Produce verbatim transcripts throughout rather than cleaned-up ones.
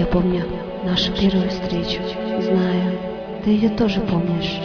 помню нашу первую встречу. Знаю, ты ее тоже помнишь.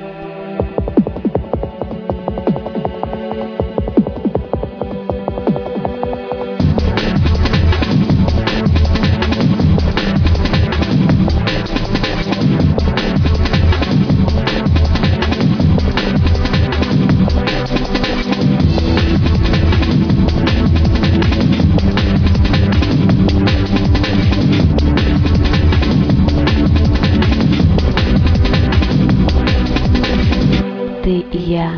Ты и я.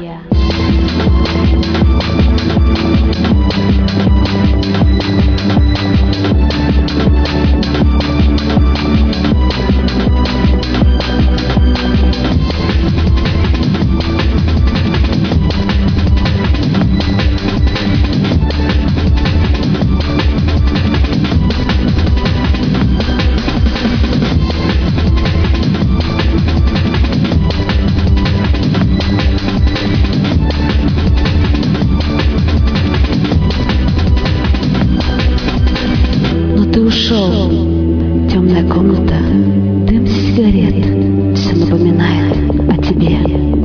Ты ушел, темная комната, дым сигарет, все напоминает о тебе.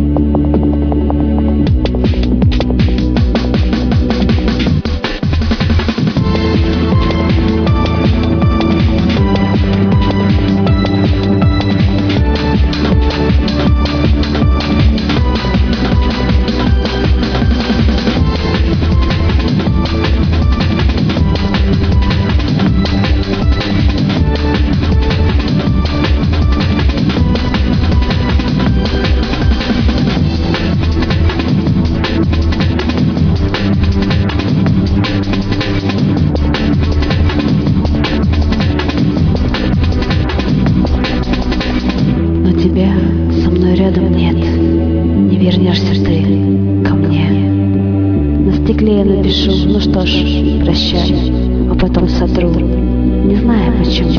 Тебя со мной рядом нет, не вернешься ты ко мне. На стекле я напишу, ну что ж, прощай, а потом сотру, не знаю почему.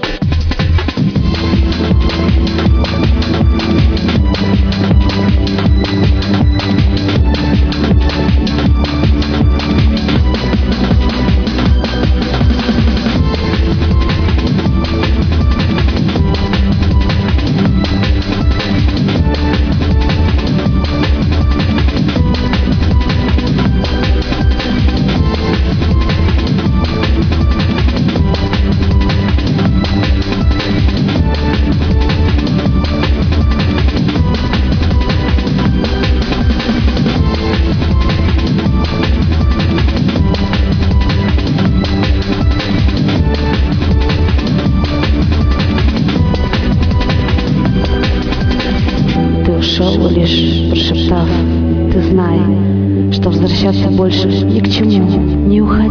Ушел лишь прошептав: ты знай, что возвращаться больше ни к чему, не уходи.